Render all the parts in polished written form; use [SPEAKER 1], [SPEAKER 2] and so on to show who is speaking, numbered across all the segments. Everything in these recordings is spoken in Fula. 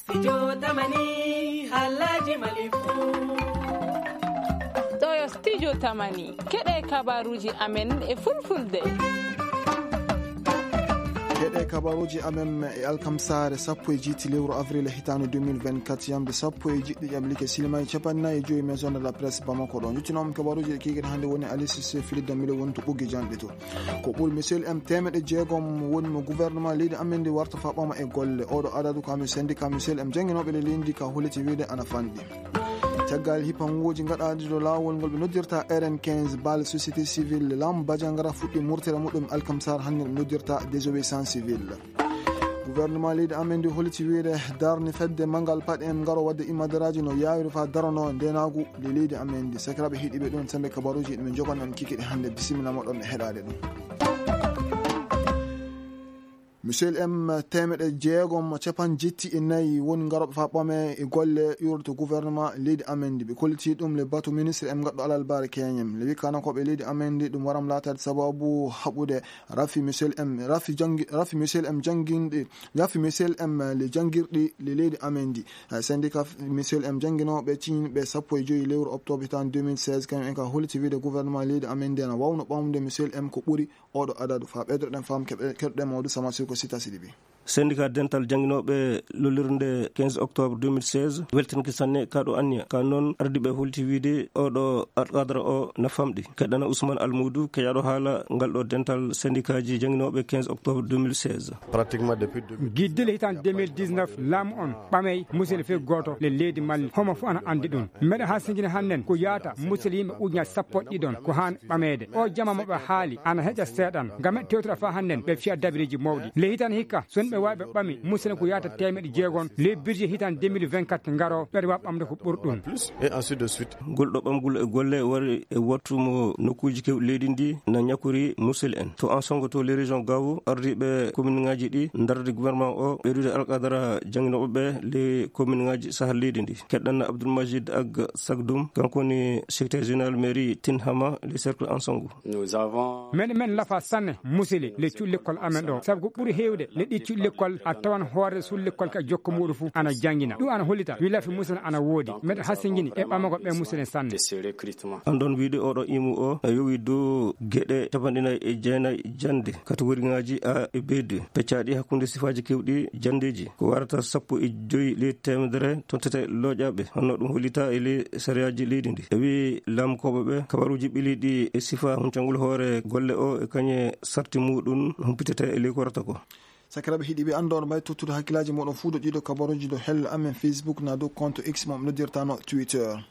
[SPEAKER 1] Studio Tamani Halaji Malifu.
[SPEAKER 2] Toyo Studio Tamani keɗe kabaruji amen e fulfulde.
[SPEAKER 3] Keɗe kabaruji amen e alkamsare sappo e jiiti lewru avril hitande 2024 yamde sappo e jiɗɗi ƴablike silma e capannayi e joyi maison de la presse Bamako ɗon juttinoma kabaruji ɗe kikiɗe hannde woni Alice Cissé Philide Milo woni to ɓuggi janɗe to ko ɓuuri monsieur M temeɗe jeegom woni no gouvernement leydi amen ndi warta faɓama e golle oɗo adadu kami syndicat monsieur M jangguinoɓe le leydi ka holiti wiide ana fanɗi caggal hipanguji gaɗaɗi do lawol ngol ɓe noddirta RN15 baal société civile lam badiangara fuɗɗi murtere muɗum alkamsar hannde ɓe noddirta désobéissance civile gouvernement leydi amen ndi holiti wiide darni fedde mangal paɗe en garo wadde imadaraji no yawiri fa darano ndenagu le leydi amen ndi sakiraɓe hiɗiɓe ɗon sembe kabaruji ɗumen jogan on kikiɗe hannde bisimilla moɗon e heɗade ɗum monsieur M temeɗe jeegom capan jetti e nayyi woni garoɓe fa ɓame e golle yurto gouvernement leydi amendi ɓe kolliti ɗum le bato ministre M gaɗɗo alal bare keñem le wi kanakoɓe leydi amendi ɗum waram latade sababu haɓude rafi monsieur M rafi monsieur M janguinɗe rafi monsieur M le janguirɗi le leydi amendi syndicat monsieur M janguinoɓe ciñɓe sappo e joyi lewru octobre hitande 2016 kañum en ka holliti wiide gouvernement leydi amendi ana wawno ɓamde monsieur M ko ɓuuri oɗo adadu fa ɓeydoɗen fam keɗoɗen mawdu sama ko sita sidibi
[SPEAKER 4] syndicat dental janginoɓe lollirde 15 octobre 2016 weltanki sanne kaɗo anniya ka noon ardiɓe holti wiide oɗo adara o na famɗi keɗana Ousmane Almoudou keƴaɗo haala ngal ɗo dental syndicat ji janginoɓe 15 octobre 2016
[SPEAKER 5] pratiquement depuis
[SPEAKER 6] guiddile hitande 2019 laamu on ɓamey musidɗo fe goto le leydi Mali homo fof ana andi ɗum meɗe ha singina hannen ko yaata musidɗo yimɓe ujunaji sappo ɗiɗon ko han ɓamede o jama moɓe haali ana heƴa seeɗan gam e tewtora fa hannen ɓe fiya dabiriji mawɗi le hitande hikka sonɓe waɓe ɓami musidɗo ko yaata temeɗe jeegon le budget hitande 2024 garo ɓeɗe wawi ɓamde ko ɓurɗum
[SPEAKER 5] et ainsi de suite
[SPEAKER 4] golɗo ɓamgol e golle wari e wattumo nokkuji kewɗi leydi ndi na ñakori musil en to en songo to les régions gawo ardiɓe commune ngaji ɗi darde gouvernement o ɓeydude alqadara jangguinoɓeɓe les commune ngaji sahar leydi ndi keɗɗanno Abdoulmajid Ag Sagdoum kankoni secrétaire général mairie Tinhama les cercles en songo
[SPEAKER 6] men lafa sanne musili le cuuɗi l'école amen ɗo saabu ko ɓuuri hewde le ɗi cuuɗi l'école a tawan hoore sul l'école ka jokka muɗum fu ana jangguina ɗum ana hollita wilafi musidɗo ana woodi meɗe hasingini e ɓamago ɓe musidɗen sanne
[SPEAKER 4] andon wiide oɗo imu o yowi dow gueɗe capanɗinayi e jeenayi jande catégorie ngaji A e B2 peccaɗi hakkude sifaji kewɗi jandeji ko warata sappo e joyi leydi temedere ton tete looƴaɓe honno ɗum hollita e ley sariyaji leydi ndi e wi lamkoɓeɓe kabaruji ɓiliɗi e sifa huncangol hoore golle o e kañe sarti muɗum humpitete e ley ko warata ko
[SPEAKER 3] sakiraɓe hiɗiɓe andono mbay tottude hakkillaji moɗon fuu ɗo ƴiɗo kabaruji ɗo helle amen Facebook na dow compte X mo ɓe noddirtano Twitter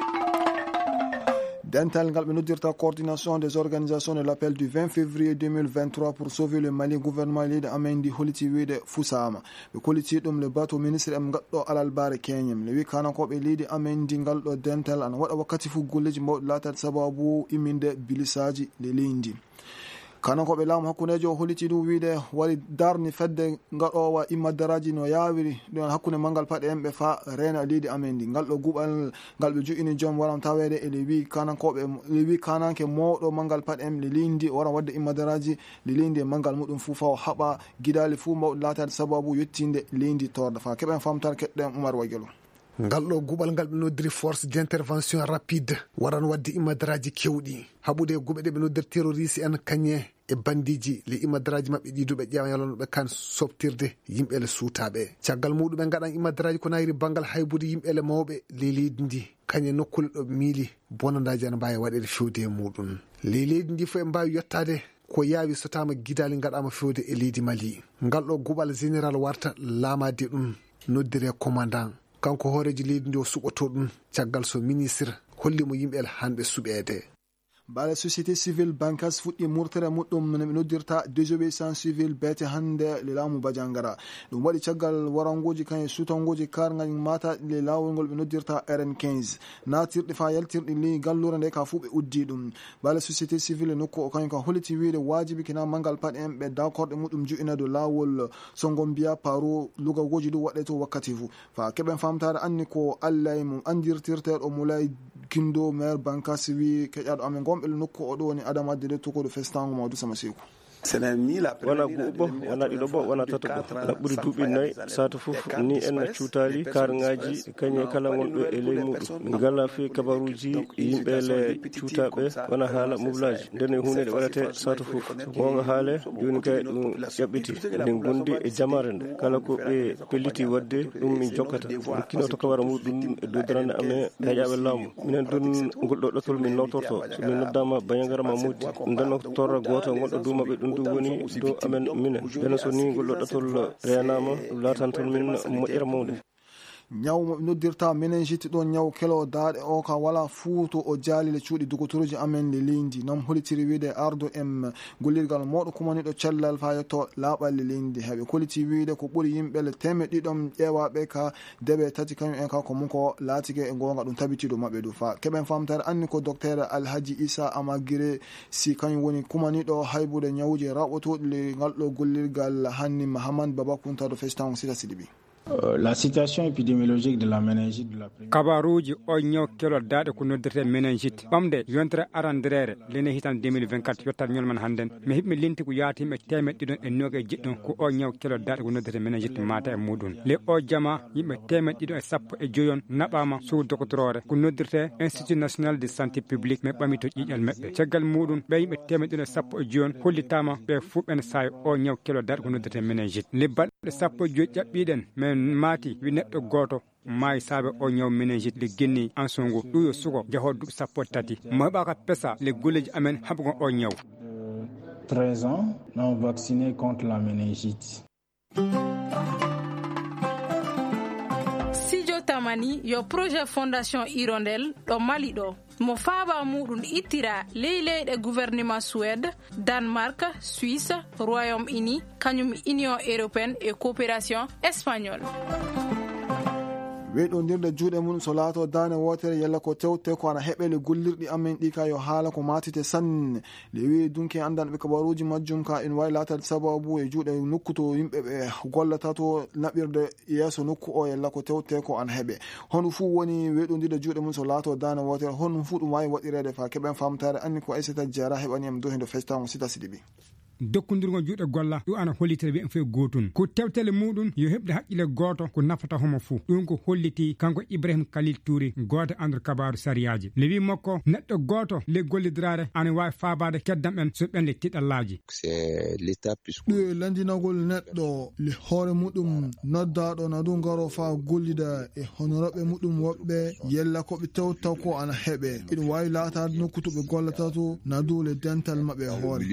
[SPEAKER 3] dental ngal ɓe noddirta coordination des organisations de l'appel du 20 février 2023 pour sauver le Mali gouvernement leydi amen ndi holiti wiide fusama ɓe koliti ɗum le bateau ministre em gaɗɗo alal bare keñem le wi kanakoɓe leydi amen ndi ngal ɗo dental ana waɗa wakkati fu golleji mawɗi latade sababu imminde bilisaji le leydi kanakoɓe laamu hakkudejo o holliti ɗum wiide wari darni fedde gaɗowa immadaraji no yawiri ɗon hakkude mangal paɗe en ɓe fa reena leydi amen ndi ngal ɗo guɓal ngal ɓe joƴini joom waran tawede e le wi kanankoɓe le wi kananke mawɗo mangal paɗe en le leydi o waran wadde immadaraji le leydi e mangal muɗum fuu fa o haɓa guidali fuu mawɗi latade sababu yettinde leydi torda fa keɓen famtare keɗɗen Oumar Waguelo
[SPEAKER 7] ngal ɗo guɓal ngal ɓe noddiri force d' intervention rapide waran wadde immadaraji kewɗi haɓude guɓe ɗe ɓe noddir terroriste en kañe e bandiji le immadaraji mabɓe ɗiduɓe ƴeewa yalanoɓe kan sobtirde yimɓele suutaɓe caggal muɗumen gaɗan immadaraji ko nayiri banggal haybude yimɓele mawɓe le leydi ndi kañe nokkule ɗo miili bonandaji ana mbawi waɗede fewde e muɗum le leydi ndi fo e mbawi yettade ko yaawi so tama guidali gaɗama fewde e leydi Mali ngal ɗo guɓal général warta laamade ɗum noddire commandant kanko hooreji leydi ndi o suɓoto ɗum caggal so ministre hollimo yimɓele hanɓe suɓede
[SPEAKER 3] baale société civile bankas fuɗɗi murtere muɗɗum ne ɓe noddirta désobéissance civile beete hannde le laamu badiangara ɗum waɗi caggal warangoji kañe sutangoji kargal mata le laawol ngol ɓe noddirta RN15 natirɗe fa yaltirɗi li gallure nde ka fuu ɓe uddi ɗum baale société civile nokku o kañum ka holliti wiide wajibi kina mangal paɗe en ɓe dakorɗe muɗum joƴina do laawol songo mbiya paro lugagoji ɗum waɗe to wakkati fuu fa keɓen famtare anni ko allah mum andirtirteɗo Moulay Kindo maire bankas wi keƴaɗo amen gonɓe nokku oɗo woni Adama Dede tokoɗo festango Mamadou Sama Sekou
[SPEAKER 4] wona go'o wona ɗiɗo bo wona tata bo na ɓuri duuɓi 4 sata fof ni en cuutali karŋaji kañe kala gonɗo e ley muɗum min gala fi kabaruji yimɓele cuutaɓe wona haala mublaji nden hunde ɗe waɗate sata fof gonga haale joni kay ɗum ƴaɓɓiti eɗen gondi e jamare nde kala ko ɓe pelliti wadde ɗum min jokkata kinoto kabara muɗum e dow darande amen heeƴaɓe laamu minen dun ngolɗo ɗotol min nottorto so min noddama Bañagara Mamouti ndenno torra goto gonɗo dow maɓɓe ɗum du woni dow amen minen nden so ni ngolɗo ɗotol reyanama ɗum laatan toon min moƴƴere mawde.
[SPEAKER 3] ñaw mo noddirta meningite ɗon ñaw kelo daaɗe o ka wala fuu to o jaalile cuuɗi dogotoruji amen le leydi nam holitiri wiide ardo en gollirgal moɗo kumaniɗo cellal fa yetto laaɓalle leydi heɓe koliti wiide ko ɓuuri yimɓele teme ɗiɗon ƴeewaɓe ka deɓe tati kañum en ka ko mum ko laatike e gonga ɗum tabitiɗo maɓɓe ɗo fa keɓen famtare anni ko docteur Alhaji Issa Amagire si kañum woni kumaniɗo haybude ñawuji raɓotoɗi le ngal ɗo gollirgal Hanni Mahamane Baba Kunta do festan sita sidiɓi.
[SPEAKER 8] La situation épidémiologique de la méningite de la
[SPEAKER 6] kabaruji o ñaw kelo daade ko noddirte méningite ɓamde yontere arandrere lene hitan 2024 yottat ñolman hannden mi hiɓmi linti ko yaata yimɓe temeɗɗe ɗiɗon e noga e jiɗɗon ko o ñaw kelo daade ko noddirte méningite mata e muɗum le o jama yimɓe temeɗɗe ɗiɗon e sappo e joyon naɓama suudu dogotorore ko noddirte institut national de santé publique mais ɓami to ƴiƴal meɓɓe caggal muɗum ɓe yimɓe temeɗɗe ɗiɗon e sappo e joyon hollitama ɓe fuɓɓen sayo o ñaw kelo daade ko noddirte méningite le balɗe sappo e joyi ƴaɓɓiɗen mais maati wi neɗɗo goto maayi saabe o ñaw méningite le genni en songo ɗum yo suko jaho duuɓi sappo e tati mo heɓaka pesa le golleji amen haɓagon o ñaw
[SPEAKER 8] 13 ans non vacciné contre la méningite.
[SPEAKER 2] Sidio Tamani yo projet fondation Hirondelle ɗo Mali ɗo mo faaba muɗum ittira ley leyɗe gouvernement Suède, Danemark, Suisse, Royaume-Uni kañum Union européenne et coopération espagnole.
[SPEAKER 3] weɗodirde juuɗe mum so laato dane wotere yalla ko tewte ko ana heɓele gollirɗi amen ɗi ka yo haala ko matite sanne le wi dunki andanɓe kabaruji majjum ka en wawi latade sababu e juuɗe nokku to yimɓe ɓe gollata to naɓirde yeeso nokku o yalla ko tewte ko ana heeɓe hono fuu woni weɗodirde juuɗe mum so laato dane wotere hono fuu ɗum wawi waɗirede fa keɓen famtare anni ko Aissata Diarra heɓaniyam dow hendo festan sita siɗiɓi
[SPEAKER 6] dokkodirgo juuɗe golla ɗum ana hollitire ɓe en fof gotun ko tewtele muɗum yo heɓde haqqille goto ko nafata homo fuu ɗum ko holliti kanko Ibrahima Khalil Touré goto andor kabaru sariyaji le wi makko neɗɗo goto le gollidirare ana wawi fabade keddam en so ɓen le tiɗallaji ɗum e landinagol neɗɗo le hoore muɗum noddaɗo na ɗum garo fa gollida e honoroɓe muɗum woɓɓe yella koɓe tewta ko ana heeɓe iɗum wawi latade nokku to ɓe gollata to na dow le dental maɓɓe e hoore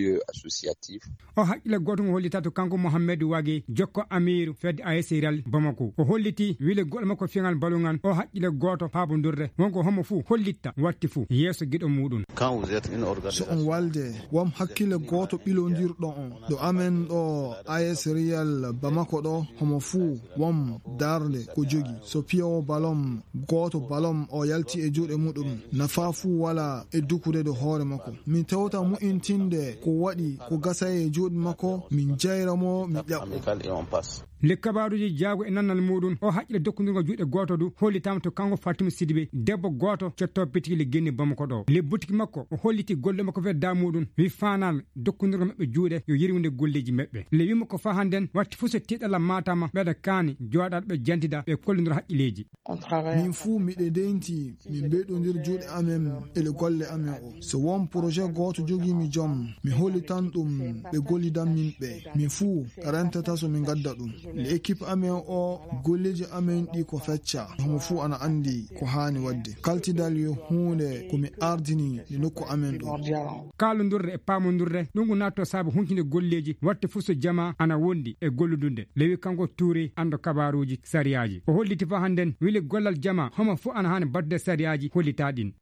[SPEAKER 6] o haqqille goto ngo hollita to kanko Mouhamadou Wague jokko Amiru fedde ASRL Bamako o holliti wile goɗɗo makko feŋal balugal o haqqille goto paabodurde wonko homo fuu hollitta watti fuu yeeso guiɗo muɗum
[SPEAKER 3] so on walde wom hakkille goto ɓilodirɗo on ɗo amen ɗo ASRL Bamako ɗo homo fuu wom darde ko jogui so piyowo balom goto balom o yalti e juuɗe muɗum nafa fuu wala e dukude do hoore makko min tewta mu'intinde ko waɗi ko gasa e juuɗe makko min jayramo min ƴaɓɓo
[SPEAKER 6] le kabaruji jaago e nannal muɗum o haqqille dokkodirgo juuɗe goto du hollitama to kanko Fatima Sidibé debbo goto cetto bitiki le genni Bamako ɗo le boutique makko o holliti golle makko wedda muɗum wi fanal dokkodirgo maɓɓe juuɗe yo yirwinde golleji maɓɓe le wima ko fa handen watti fuu so tiɗalla matama ɓeɗa kaani joɗaɗo ɓe jantida ɓe kollodira haqqilleji
[SPEAKER 3] min fuu miɗe denti min ɓeyɗodir juuɗe amen ele golle amen o so won projet goto jogimi joom mi hollitan ɗum ɓe gollidam min ɓe min fuu rentata so min gadda ɗum le équipe amen o golleji amen ɗi ko fecca homo fuu ana andi ko hani wadde kaltidal yo hunde komi ardini e nokku amen ɗo kalodurde e pamodurde ɗum ko natto saabu hunkinde golleji watte fuu so jama ana wondi e golludunde lewi kanko Touré ando kabaruji sariyaji o holliti fa handen wile gollal jama homo fuu ana hani badde sariyaji hollita ɗin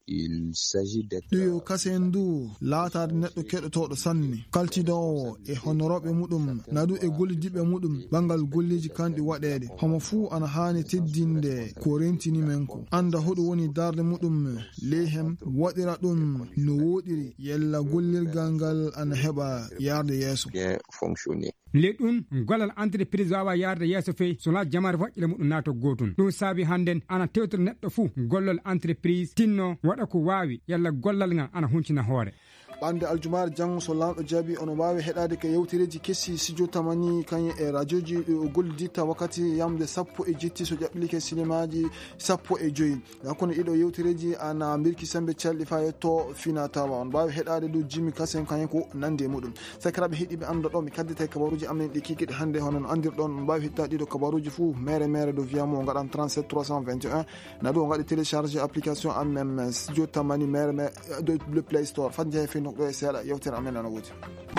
[SPEAKER 3] ɗiyo kasen du laatade neɗɗo keɗotoɗo sanne kaltidowo e honoroɓe muɗum nadu e gollidiɓe muɗum bangal golleji kanɗi waɗede homo fuu ana hani teddinde ko rentini men ko anda hoɗo woni darde muɗum leyhem waɗira ɗum no woɗiri yella gollirgal ngal ana heɓa yarde yeeso le ɗum gollal entreprise wawa yarde yeeso fey sona jamare waƴƴile muɗum nato gotun ɗum saabi hannden ana tewtoro neɗɗo fuu gollal entreprise tinno waɗa ko wawi yalla gollal ngal ana huncina hoore ɓande aljumare janggo so lamɗo jaabi ono wawi heɗade ko yewtereji kessi studio tamani kañum e radioji golliditta wakkati yamde 10 so ƴaɓɓilike sinimaji 15 hakkude ɗiɗo yewtereji ana birki sembe calɗi fa yetto fina tawa on wawi heɗade dow jimi kasen kañum ko nande muɗum sakiraɓe heeɗiɓe anda ɗo mi kaddete kabaruji amen ɗi kikiɗe hande hono no andirɗon on mbawi hettade ɗiɗo kabaruji fou mere do wiyamo gaɗan 37 321 na ɗo gaɗi téléchargé application amen studio tamani mere de le play store fat jeehe fe nokɗo e seeɗa yewtere amen ana woodi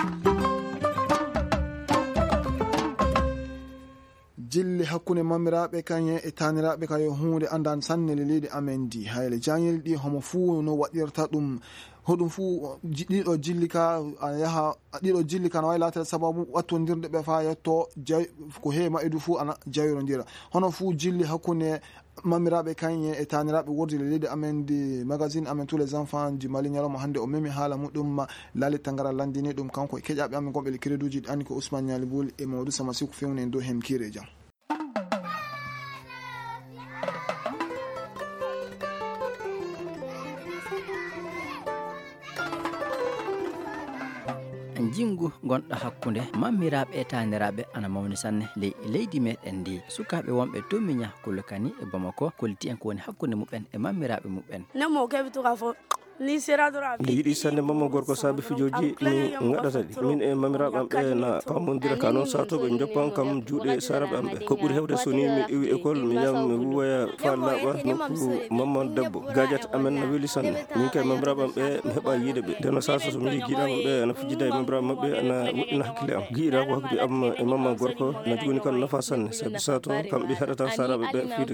[SPEAKER 3] jilli hakkunde mamiraɓe kañe e taniraɓe kayo hunde andan sanne le leydi amen di hayle jañel ɗi homo fuu no waɗirta ɗum hoɗum fuu ɗiɗo jilli ka a yaha ɗiɗo jilli ka no wawi latere sababu wattodirde ɓe fa yetto ko heewi maɓɓe du fuu ana jayrodira hono fuu jilli hakkunde mamiraɓe kañe e taniraɓe wodi le leydi amen di magazine amen tous les enfants du Mali ñalawma hande o memi haala muɗum laali tangara landini ɗum kanko e keƴaɓe amen gonɓe le créduji ɗi anni ko Ousmane Ñali Bouli e Mamadou Samasikou fewne dow hen kiire jam
[SPEAKER 9] jingu gonɗo hakkunde mammiraɓe e taniraɓe ana mawni sanne leydi meɗen ndi sukaɓe wonɓe tomiña kulkani e Bamako kolliti en ko woni hakkunde muɓen e mammiraɓe muɓen
[SPEAKER 10] nemo keɓituka fo ni seradora
[SPEAKER 4] nde yiɗi sanne mamma gorko saabi fijoji mi gaɗata ɗi min e mamiraɓe am ɓe na pamodira ka noon satoɓe joppan kam juuɗe saraɓe am ɓe ko ɓuuri hewde so ni mi iwi école mi yam mi wuwoya fa laaɓa nokku mamman debbo gadiat amen no weeli sanne min kay mamiraɓe am ɓe mi heeɓa yiide ɓe nden sasa so mi yi guiɗama ɓe ana fijida e mamiraɓe mabɓe ana woɗɗina hakkille am guiɗa ko hakkude am e mamma gorko no jogoni kam nafa sanne saabi sato kamɓe heɗata saraɓe ɓe fiide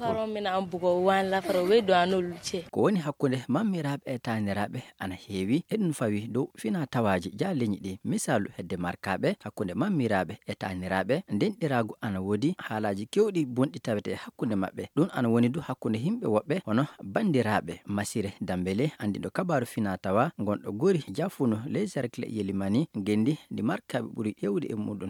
[SPEAKER 9] ko woni hakkude mammiraɓe e taniraɓe ana heewi eɗum fawi dow fina tawaji ja leñi ɗi misalu hedde markaɓe hakkunde mammiraɓe e taniraɓe denɗiragu ana woodi haalaji kewɗi bonɗi tawete hakkunde mabɓe ɗum ana woni du hakkunde himɓe woɓɓe hono bandiraɓe Masire Dambélé andiɗo kabaru fina tawa gonɗo gori jafuno les cercle Yelimani gendi ndi markaɓe ɓuuri ƴewde e muɗum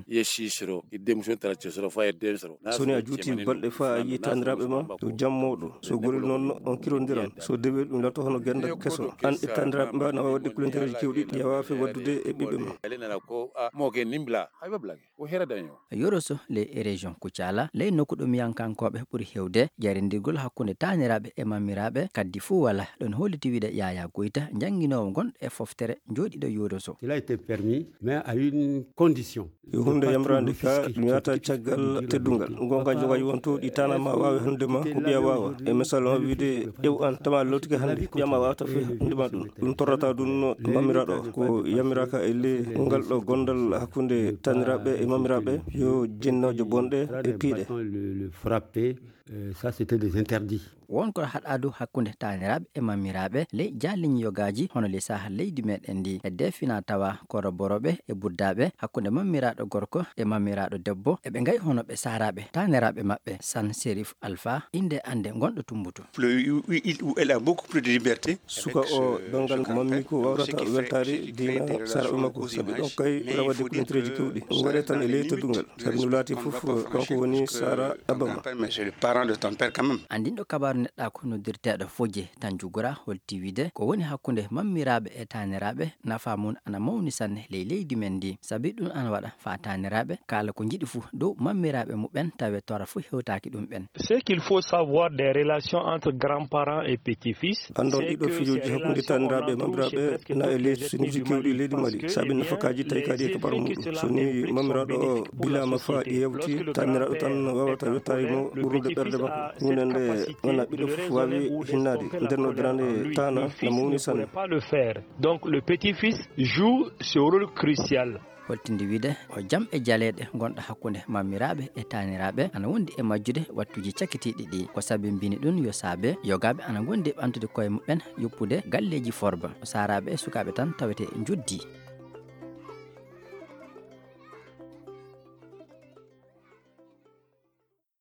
[SPEAKER 4] soni a juuti balɗe fa a yi taniraɓe ma to jammoɗo so gorel noon on kirodiran so dewel ɗum latto hono genda keso an e taniraɓe mba na wawi wadde kulentereji kewɗi ɗi wawa waddude e ɓiɓɓe ma
[SPEAKER 9] yoroso le région Koutiala ley nokku ɗum yankankoɓe ɓuuri hewde jarindirgol hakkunde taniraɓe e mammiraɓe kaddi fuu wala ɗon holliti wiide Yaya Goyta jangguinowo gonɗo e foftere joɗiɗo yoroso
[SPEAKER 11] il a été permis mais à une condition
[SPEAKER 4] yo hunde yamrande ka ɗum yata caggal teddungal gonga jogaji wonto ɗi tanama wawi handema ko ɓiya wawa e misal ma wiide ƴew an tama lotike hande ɓiyama wawata fe handema ɗum torrata ɗum mamiraɗo ko yamiraka e le ngal ɗo gondal hakkunde taniraɓe e mamiraɓe yo jinnojo bonɗe e piiɗe
[SPEAKER 11] ça c'était des interdits
[SPEAKER 9] wonko haɗadu hakkunde taniraɓe e mammiraɓe ley jaliñi yogaji hono le saha leydi meɗen ndi e defina tawa koroboroɓe e buddaɓe hakkunde mammiraɗo gorko e mammiraɗo debbo eɓe gayi hono ɓe saraɓe taniraɓe mabɓe San Serif Alpha inde ande gonɗo Tumbutu
[SPEAKER 12] elle a beaucoup plus de liberté
[SPEAKER 4] suka o dongal mammi ko wawrata weltare dina saraɓe makko saabi ɗon kay rawade kulentereji kewɗi waɗe tan e ley teddungal saabi no laati foof kanko woni Sara Abama
[SPEAKER 9] andinɗo kabaru neɗɗa ko noddirteɗo Fodje Tanjugura holti wiide ko woni hakkunde mammiraɓe e taniraɓe nafa mum ana mawni sanne leydi men ndi saabi ɗum ana waɗa fa taniraɓe kala ko jiiɗi fuu dow mammiraɓe muɓen tawe tora fuu hewtaki ɗum ɓen.
[SPEAKER 13] C'est qu'il faut savoir des relations entre grands-parents et petits-fils.
[SPEAKER 4] andon ɗiɗo fijoji hakkunde taniraɓe e mammiraɓe na e leydi siniji kewɗi leydi Mali saabi nafakaji tawi kadi e kabaru muɗum soni mammiraɗo o bilama fa yewti taniraɗo tan wawata wettayimo ɓurnude ɓerde makko hunde nde wona ɓiɗɗo fof wawi hinnade nder nodirande tana no mawni sanne.
[SPEAKER 13] Donc le petit-fils joue ce rôle crucial.
[SPEAKER 9] holtinde wiide o jam e jaleɗe gonɗo hakkunde mammiraɓe e taniraɓe ana wondi e majjude wattuji cakkitiɗi ɗi ko saabi mbini ɗum yo saabe yogaɓe ana gondi e ɓantude koye muɓen yoppude galleji forba saraɓe e sukaɓe tan tawete juddi.